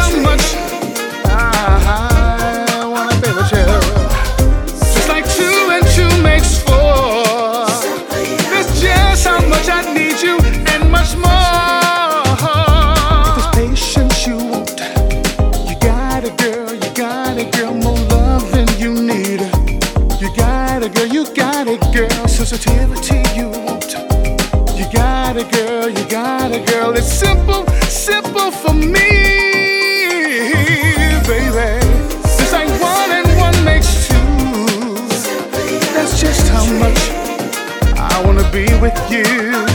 much I wanna be with you. Just like two and two makes four. That's just how much I need you and much more. This patience you want, you got it, girl. You got it, girl. More love than you need. You got it, girl. You got it, girl. Sensitivity you want. You got it, girl. You got it, girl. It's simple, simple for me, baby. It's like one and one makes two. That's just how much I wanna be with you.